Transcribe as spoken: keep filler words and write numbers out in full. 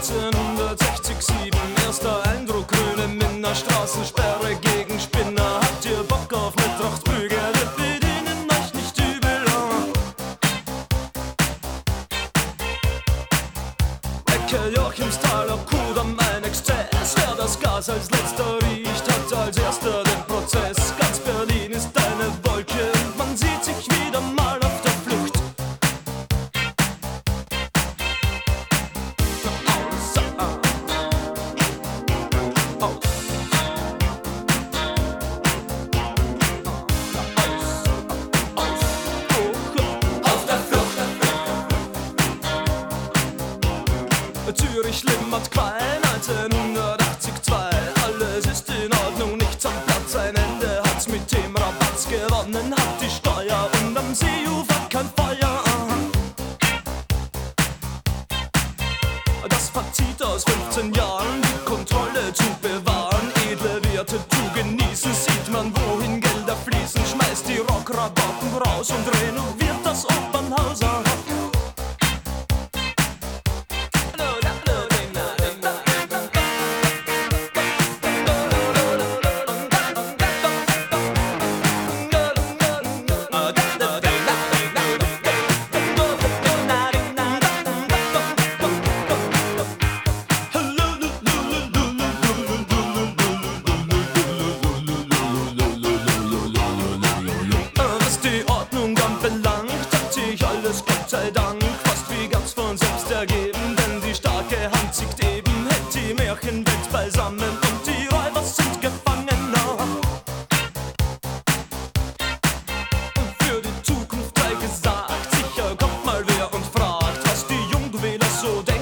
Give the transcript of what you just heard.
neunzehnhundertsechzig sieben, erster Eindruck, grüne Minna, Straßensperre gegen Spinner. Habt ihr Bock auf ne Trachtprügel? Wir bedienen euch nicht übel. Ecke Joachimsthaler, Kudamm, ein Exzess. Wer das Gas als letzter riecht, hat als erster den Prozess. Ganz Berlin ist eine Wolke und man sieht sich wieder mal auf der Flucht. Zürich, Limmat, Qualm, neunzehnhundertachtzig-zwei. Alles ist in Ordnung, nichts am Platz, ein Ende hat's mit dem Rabatz gewonnen, hat die Steuer und am Seeufer kein Feuer. Das Fazit aus fünfzehn Jahren, die Kontrolle zu bewahren, edle Werte zu genießen, sieht man, wohin Gelder fließen, schmeißt die Rockrabatten raus und renoviert das Opernhaus. Gott sei Dank, fast wie ganz von selbst ergeben, denn die starke Hand siegt eben, hält die Märchenwelt beisammen und die Räuber sind gefangen. Für die Zukunft sei gesagt, sicher kommt mal wer und fragt, was die Jungwähler so denken.